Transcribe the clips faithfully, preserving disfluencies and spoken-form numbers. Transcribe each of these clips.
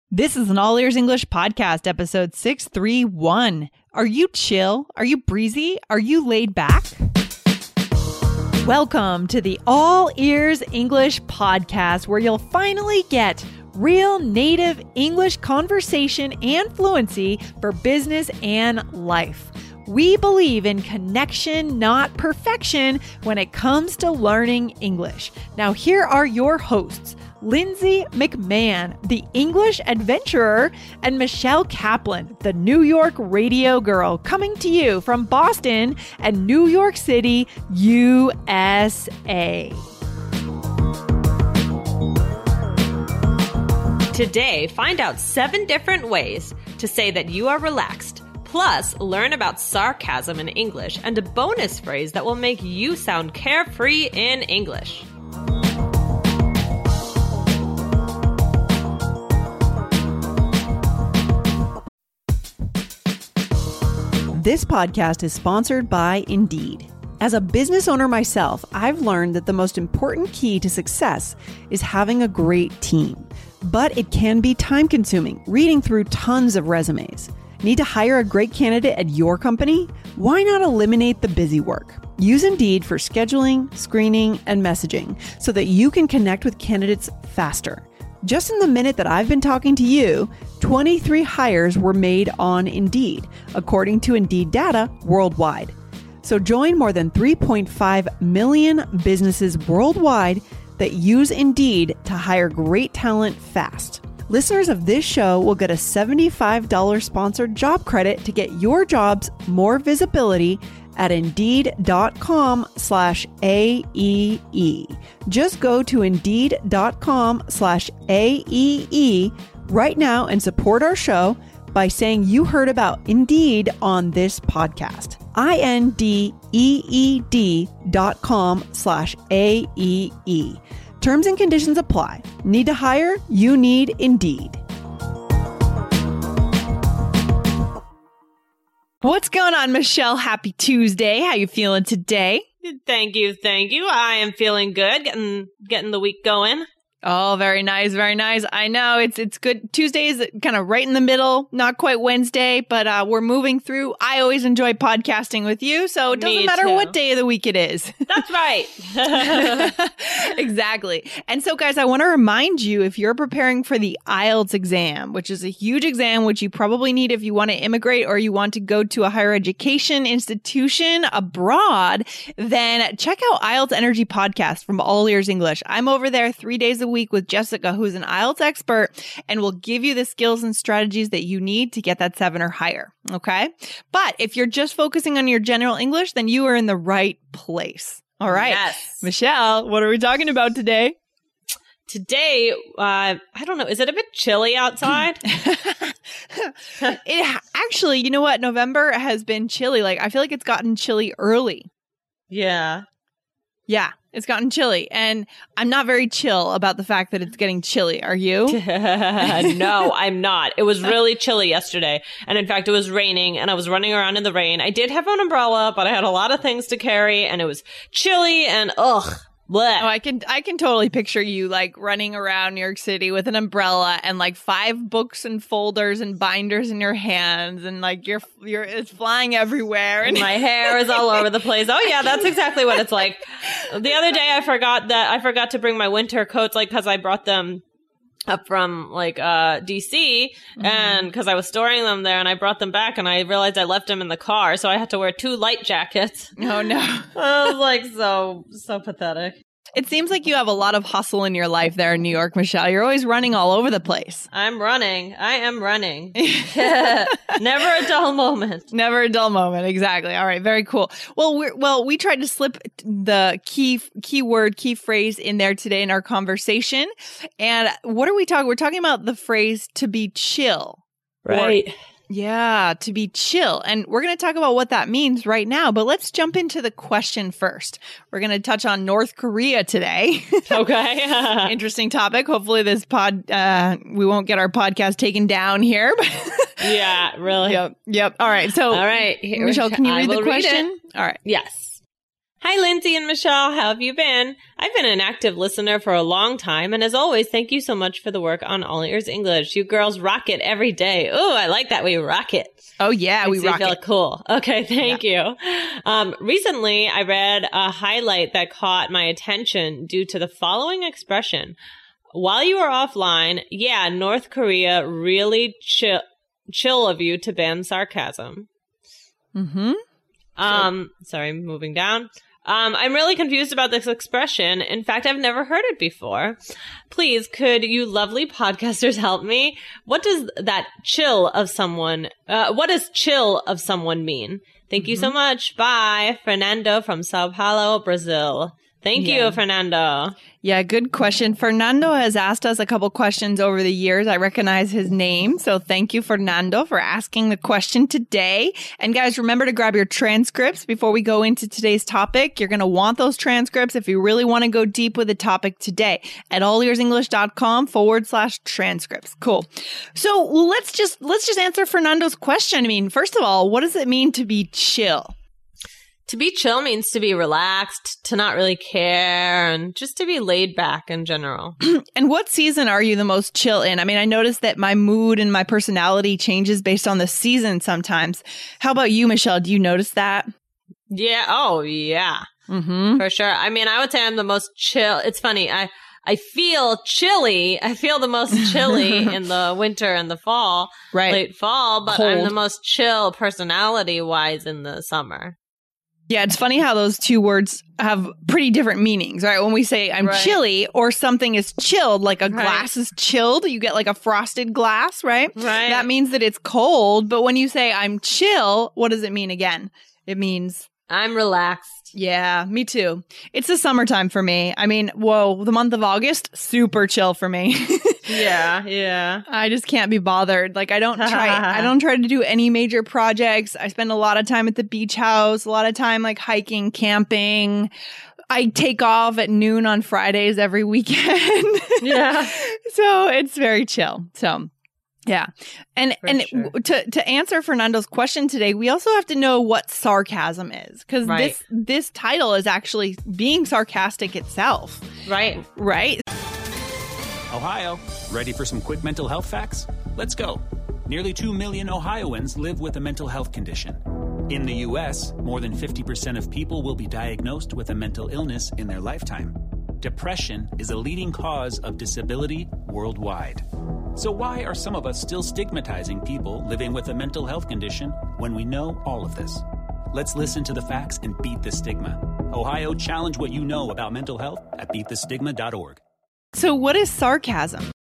This is an All Ears English podcast, episode six thirty-one. Are you chill? Are you breezy? Are you laid back? Welcome to the All Ears English podcast, where you'll finally get real native English conversation and fluency for business and life. We believe in connection, not perfection, when it comes to learning English. Now, here are your hosts, Lindsay McMahon, the English adventurer, and Michelle Kaplan, the New York radio girl, coming to you from Boston and New York City, U S A. Today, find out seven different ways to say that you are relaxed. Plus, learn about sarcasm in English and a bonus phrase that will make you sound carefree in English. This podcast is sponsored by Indeed. As a business owner myself, I've learned that the most important key to success is having a great team. But it can be time-consuming, reading through tons of resumes. Need to hire a great candidate at your company? Why not eliminate the busy work? Use Indeed for scheduling, screening, and messaging so that you can connect with candidates faster. Just in the minute that I've been talking to you, twenty-three hires were made on Indeed, according to Indeed data worldwide. So join more than three point five million businesses worldwide that use Indeed to hire great talent fast. Listeners of this show will get a seventy-five dollars sponsored job credit to get your jobs more visibility at Indeed.com slash AEE. Just go to Indeed.com slash AEE right now and support our show by saying you heard about Indeed on this podcast. I-N-D-E-E-D dot com slash A-E-E. Terms and conditions apply. Need to hire? You need Indeed. What's going on, Michelle? Happy Tuesday. How you feeling today? Thank you, thank you. I am feeling good, getting getting the week going. Oh, very nice, very nice. I know it's it's good. Tuesday is kind of right in the middle, not quite Wednesday, but uh, we're moving through. I always enjoy podcasting with you, so it doesn't Me matter too. what day of the week it is. That's right. Exactly. And so, guys, I want to remind you, if you're preparing for the I E L T S exam, which is a huge exam, which you probably need if you want to immigrate or you want to go to a higher education institution abroad, then check out I E L T S Energy Podcast from All Ears English. I'm over there three days a week with Jessica, who's an I E L T S expert, and will give you the skills and strategies that you need to get that seven or higher. Okay. But if you're just focusing on your general English, then you are in the right place. All right. Yes. Michelle, what are we talking about today? Today, uh, I don't know, is it a bit chilly outside? It actually, you know what? November has been chilly. Like, I feel like it's gotten chilly early. Yeah. Yeah, it's gotten chilly. And I'm not very chill about the fact that it's getting chilly. Are you? No, I'm not. It was really chilly yesterday. And in fact, it was raining and I was running around in the rain. I did have an umbrella, but I had a lot of things to carry and it was chilly and ugh. Blech. Oh, I can I can totally picture you like running around New York City with an umbrella and like five books and folders and binders in your hands, and like you're you're it's flying everywhere, and my hair is all over the place. Oh yeah, that's exactly what it's like. The other day I forgot that I forgot to bring my winter coats, like because I brought them up from like uh D C, mm-hmm. and because I was storing them there and I brought them back and I realized I left them in the car, so I had to wear two light jackets. Oh no. I was like so so pathetic. It seems like you have a lot of hustle in your life there in New York, Michelle. You're always running all over the place. I'm running. I am running. Never a dull moment. Never a dull moment. Exactly. All right. Very cool. Well, we're, well, we tried to slip the key keyword, key phrase in there today in our conversation. And what are we talking? We're talking about the phrase to be chill. Right. Or, yeah, to be chill. And we're going to talk about what that means right now. But let's jump into the question first. We're going to touch on North Korea today. Okay. Interesting topic. Hopefully this pod, uh, we won't get our podcast taken down here. Yeah, really. Yep. Yep. All right. So, all right. Here, Michelle, can you read the question? Read All right. Yes. Hi, Lindsay and Michelle. How have you been? I've been an active listener for a long time, and as always, thank you so much for the work on All Ears English. You girls rock it every day. Oh, I like that we rock it. Oh, yeah, Makes we rock me feel it. Cool. Okay, thank yeah. you. Um, recently, I read a highlight that caught my attention due to the following expression. While you are offline, yeah, North Korea really chill, chill of you to ban sarcasm. Mm-hmm. Um, so- sorry, moving down. Um, I'm really confused about this expression. In fact, I've never heard it before. Please, could you lovely podcasters help me? What does that chill of someone, uh, what does chill of someone mean? Thank mm-hmm. you so much. Bye. Fernando from Sao Paulo, Brazil. Thank yeah. you, Fernando. Yeah, good question. Fernando has asked us a couple questions over the years. I recognize his name. So thank you, Fernando, for asking the question today. And guys, remember to grab your transcripts before we go into today's topic. You're going to want those transcripts if you really want to go deep with the topic today at allearsenglish.com forward slash transcripts. Cool. So let's just, let's just answer Fernando's question. I mean, first of all, what does it mean to be chill? To be chill means to be relaxed, to not really care, and just to be laid back in general. And what season are you the most chill in? I mean, I noticed that my mood and my personality changes based on the season sometimes. How about you, Michelle? Do you notice that? Yeah. Oh, yeah. Mm-hmm. For sure. I mean, I would say I'm the most chill. It's funny. I, I feel chilly. I feel the most chilly in the winter and the fall, right? Late fall, but Cold. I'm the most chill personality-wise in the summer. Yeah, it's funny how those two words have pretty different meanings, right? When we say I'm right. chilly or something is chilled, like a right. glass is chilled, you get like a frosted glass, right? Right. That means that it's cold. But when you say I'm chill, what does it mean again? It means I'm relaxed. Yeah, me too. It's the summertime for me. I mean, whoa, the month of August, super chill for me. Yeah, yeah. I just can't be bothered. Like I don't try I don't try to do any major projects. I spend a lot of time at the beach house, a lot of time like hiking, camping. I take off at noon on Fridays every weekend. Yeah. So it's very chill. So yeah. And For and sure. to to answer Fernando's question today, we also have to know what sarcasm is, because Right. this this title is actually being sarcastic itself. Right. Right? Ohio, ready for some quick mental health facts? Let's go. Nearly two million Ohioans live with a mental health condition. In the U S, more than fifty percent of people will be diagnosed with a mental illness in their lifetime. Depression is a leading cause of disability worldwide. So why are some of us still stigmatizing people living with a mental health condition when we know all of this? Let's listen to the facts and beat the stigma. Ohio, challenge what you know about mental health at beat the stigma dot org. So what is sarcasm?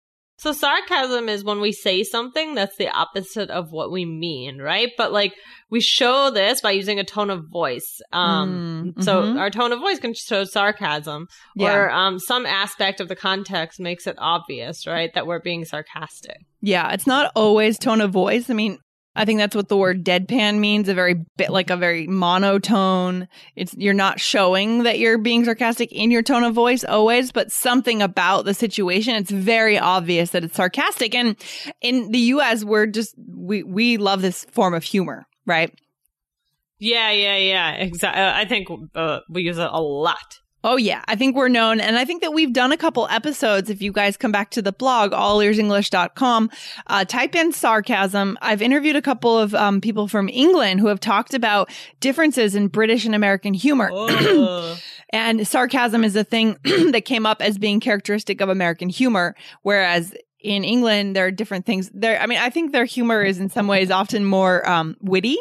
So sarcasm is when we say something that's the opposite of what we mean, right? But like we show this by using a tone of voice. Um, mm, so mm-hmm. our tone of voice can show sarcasm, Yeah. or um, some aspect of the context makes it obvious, right, that we're being sarcastic. Yeah, it's not always tone of voice. I mean, I think that's what the word deadpan means, a very bit like a very monotone. It's you're not showing that you're being sarcastic in your tone of voice always, but something about the situation, it's very obvious that it's sarcastic. And in the U S, we're just we we love this form of humor, right? Yeah, yeah, yeah. Exactly. I think uh, we use it a lot. Oh, yeah. I think we're known. And I think that we've done a couple episodes. If you guys come back to the blog, all ears english dot com, uh, type in sarcasm. I've interviewed a couple of um, people from England who have talked about differences in British and American humor. Oh. And sarcasm is a thing that came up as being characteristic of American humor, whereas in England, there are different things there. I mean, I think their humor is in some ways often more um, witty.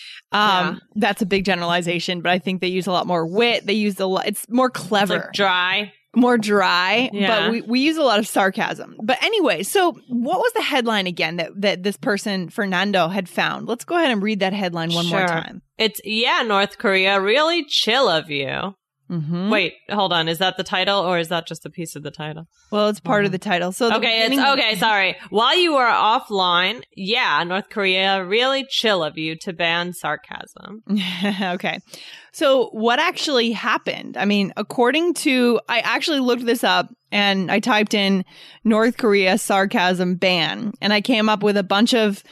Um, yeah. That's a big generalization, but I think they use a lot more wit. They use a lot. It's more clever, it's like dry, more dry, yeah. but we, we use a lot of sarcasm. But anyway, so what was the headline again that, that this person, Fernando, had found? Let's go ahead and read that headline one sure. more time. It's, yeah, North Korea, really chill of you. Mm-hmm. Wait, hold on. Is that the title or is that just a piece of the title? Well, it's part mm-hmm. of the title. So the okay, beginning- it's okay. Sorry. While you were offline, yeah, North Korea, really chill of you to ban sarcasm. Okay. So what actually happened? I mean, according to, I actually looked this up and I typed in North Korea sarcasm ban and I came up with a bunch of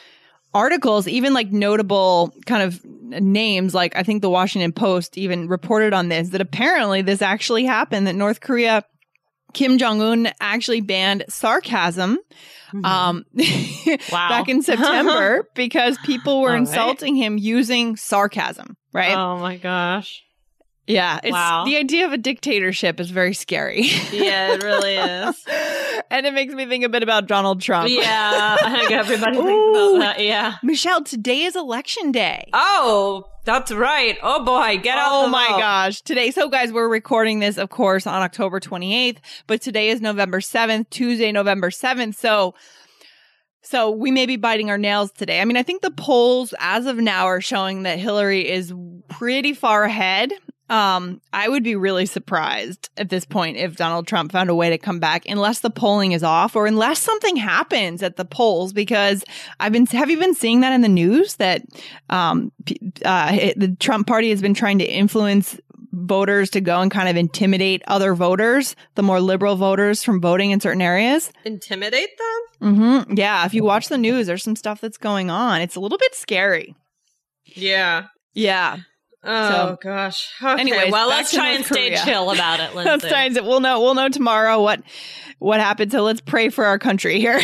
articles, even like notable kind of names, like I think the Washington Post even reported on this, that apparently this actually happened, that North Korea, Kim Jong-un actually banned sarcasm mm-hmm. um, wow. back in September because people were All insulting right. him using sarcasm, right? Oh my gosh. Yeah, it's, wow. the idea of a dictatorship is very scary. Yeah, it really is. And it makes me think a bit about Donald Trump. Yeah, I think everybody thinks about that, yeah. Michelle, today is election day. Oh, that's right. Oh boy, get out Oh the my vote. gosh. Today, so guys, we're recording this, of course, on October twenty-eighth, but today is November seventh, Tuesday, November seventh. So... So we may be biting our nails today. I mean, I think the polls as of now are showing that Hillary is pretty far ahead. Um, I would be really surprised at this point if Donald Trump found a way to come back, unless the polling is off or unless something happens at the polls, because I've been, have you been seeing that in the news that, um, uh, it, the Trump party has been trying to influence voters to go and kind of intimidate other voters, the more liberal voters, from voting in certain areas? Intimidate them? Mm-hmm. Yeah. If you watch the news, there's some stuff that's going on. It's a little bit scary. Yeah. Yeah. Oh so, gosh. Okay. Anyways, well, let's try and Korea. stay chill about it, Lindsay. Let's try and we'll know. We'll know tomorrow what what happened. So let's pray for our country here.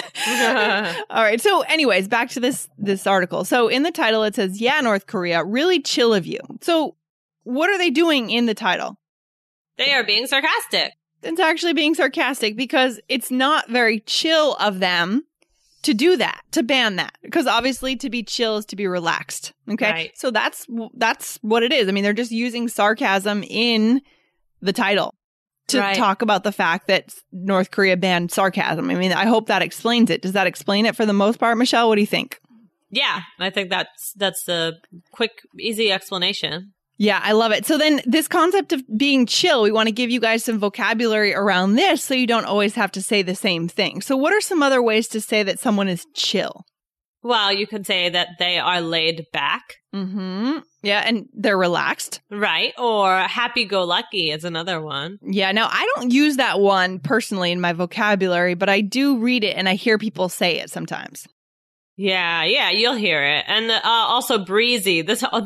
All right. So, anyways, back to this this article. So, in the title, it says, "Yeah, North Korea, really chill of you." So, what are they doing in the title? They are being sarcastic. It's actually being sarcastic because it's not very chill of them to do that, to ban that. Because obviously to be chill is to be relaxed. Okay. Right. So that's that's what it is. I mean, they're just using sarcasm in the title to right. talk about the fact that North Korea banned sarcasm. I mean, I hope that explains it. Does that explain it for the most part, Michelle? What do you think? Yeah, I think that's that's a quick, easy explanation. Yeah, I love it. So then this concept of being chill, we want to give you guys some vocabulary around this so you don't always have to say the same thing. So what are some other ways to say that someone is chill? Well, you could say that they are laid back. Mm-hmm. Yeah, and they're relaxed. Right. Or happy-go-lucky is another one. Yeah, now I don't use that one personally in my vocabulary, but I do read it and I hear people say it sometimes. Yeah, yeah, you'll hear it. And uh, also breezy. This the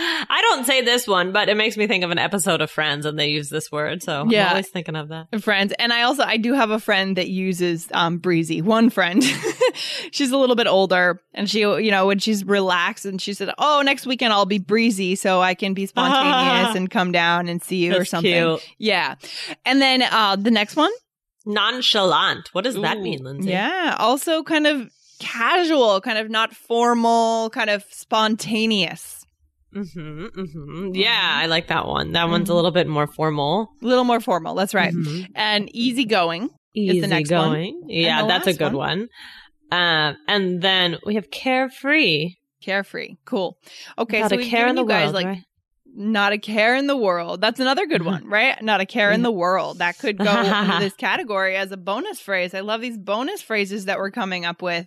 I don't say this one, but it makes me think of an episode of Friends and they use this word. So yeah. I'm always thinking of that. Friends. And I also, I do have a friend that uses um, breezy. One friend. She's a little bit older and she, you know, when she's relaxed and she said, oh, next weekend I'll be breezy so I can be spontaneous and come down and see you That's or something. Cute. Yeah. And then uh, the next one. Nonchalant. What does Ooh, that mean, Lindsay? Yeah. Also kind of casual, kind of not formal, kind of spontaneous. Mm-hmm, mm-hmm. Yeah, I like that one. That mm-hmm. one's a little bit more formal. A little more formal. That's right. Mm-hmm. And easygoing Easy is the next going. one. Yeah, that's a good one. one. Uh, and then we have carefree. Carefree. Cool. Okay, Not so a we've care given in the you guys world, like right? Not a care in the world. That's another good one, right? Not a care in the world. That could go into this category as a bonus phrase. I love these bonus phrases that we're coming up with.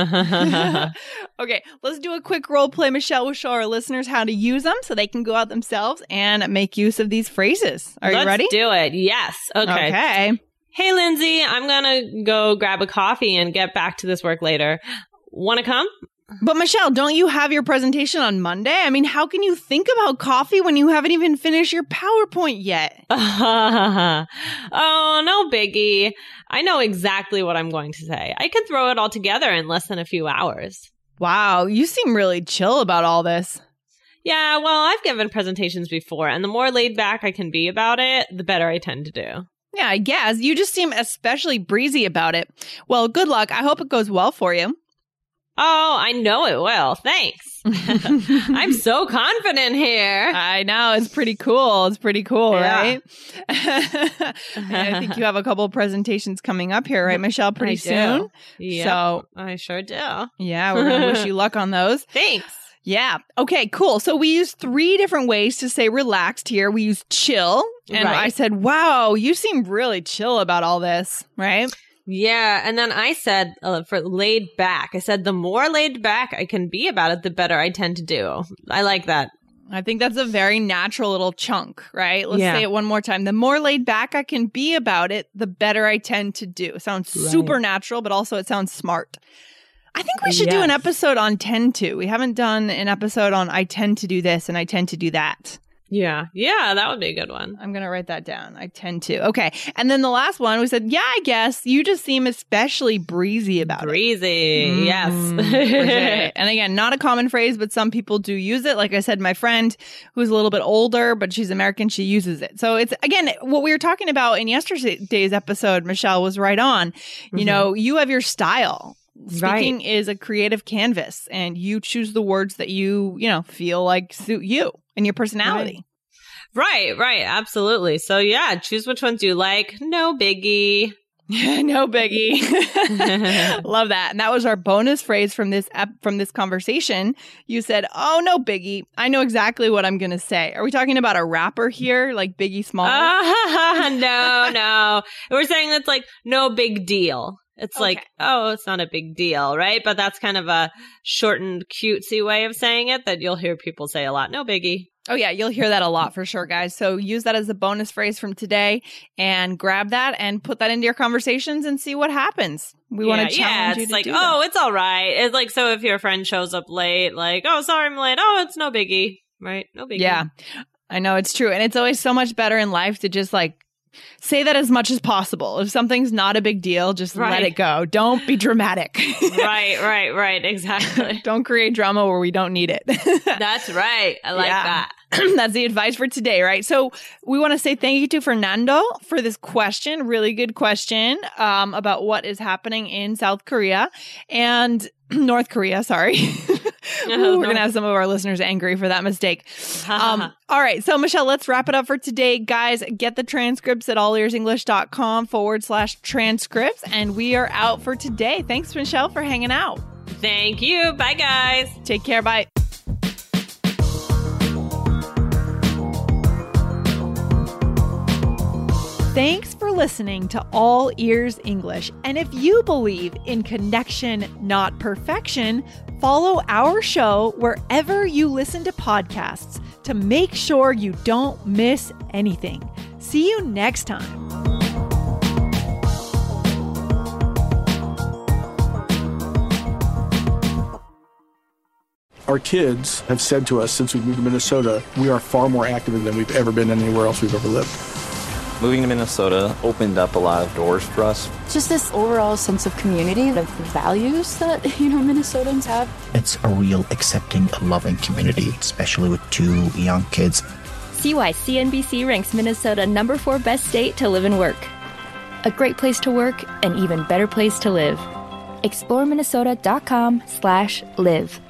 Okay, let's do a quick role play. Michelle will show our listeners how to use them so they can go out themselves and make use of these phrases. Are Let's you ready? Let's do it. Yes. Okay. Okay. Hey, Lindsay, I'm going to go grab a coffee and get back to this work later. Want to come? But Michelle, don't you have your presentation on Monday? I mean, how can you think about coffee when you haven't even finished your PowerPoint yet? Oh, no biggie. I know exactly what I'm going to say. I can throw it all together in less than a few hours. Wow, you seem really chill about all this. Yeah, well, I've given presentations before, and the more laid back I can be about it, the better I tend to do. Yeah, I guess. You just seem especially breezy about it. Well, good luck. I hope it goes well for you. Oh, I know it will. Thanks. I'm so confident here. I know. It's pretty cool. It's pretty cool, yeah. right? I think you have a couple of presentations coming up here, right, Michelle, pretty I soon? Yeah, so, I sure do. Yeah, we're going to wish you luck on those. Thanks. Yeah. Okay, cool. So we use three different ways to say relaxed here. We use chill. And right. I said, wow, you seem really chill about all this, right? Yeah, and then I said uh, for laid back, I said the more laid back I can be about it, the better I tend to do. I like that. I think that's a very natural little chunk, right? Let's yeah. say it one more time. The more laid back I can be about it, the better I tend to do. It sounds right. super natural, but also it sounds smart. I think we should Yes. do an episode on tend to. We haven't done an episode on I tend to do this and I tend to do that. Yeah. Yeah, that would be a good one. I'm going to write that down. I tend to. Okay. And then the last one, we said, yeah, I guess you just seem especially breezy about Breezy. it. Yes. Mm, and again, not a common phrase, but some people do use it. Like I said, my friend who's a little bit older, but she's American, she uses it. So it's, again, what we were talking about in yesterday's episode, Michelle, was right on. You Mhm. know, you have your style. Speaking Right. is a creative canvas, and you choose the words that you, you know, feel like suit you and your personality. Right, right. Absolutely. So yeah, choose which ones you like. No biggie. No biggie. Love that. And that was our bonus phrase from this ep- from this conversation. You said, "Oh, no biggie. I know exactly what I'm going to say." Are we talking about a rapper here, like Biggie Smalls? Uh, no, no. We're saying it's like no big deal. It's Okay. like, oh, it's not a big deal, right? But that's kind of a shortened, cutesy way of saying it that you'll hear people say a lot. No biggie. Oh, yeah. You'll hear that a lot for sure, guys. So use that as a bonus phrase from today and grab that and put that into your conversations and see what happens. We yeah, want to challenge yeah, you it's to like, do oh, it's all right. It's like, so if your friend shows up late, like, oh, sorry, I'm late. Oh, it's no biggie, right? No biggie. Yeah, I know it's true. And it's always so much better in life to just like say that as much as possible. If something's not a big deal, just let Right. it go. Don't be dramatic. right, right, right. Exactly. Don't create drama where we don't need it. That's right. I like Yeah. that. That's the advice for today, right? So we want to say thank you to Fernando for this question. Really good question um, about what is happening in South Korea and North Korea. Sorry. Ooh, we're going to have some of our listeners angry for that mistake. Um, all right. So, Michelle, let's wrap it up for today. Guys, get the transcripts at allearsenglish.com forward slash transcripts. And we are out for today. Thanks, Michelle, for hanging out. Thank you. Bye, guys. Take care. Bye. Thanks for listening to All Ears English. And if you believe in connection, not perfection, follow our show wherever you listen to podcasts to make sure you don't miss anything. See you next time. Our kids have said to us since we moved to Minnesota, we are far more active than we've ever been anywhere else we've ever lived. Moving to Minnesota opened up a lot of doors for us. Just this overall sense of community, the values that, you know, Minnesotans have. It's a real accepting, loving community, especially with two young kids. See why C N B C ranks Minnesota number four best state to live and work. A great place to work, an even better place to live. explore minnesota dot com slash live.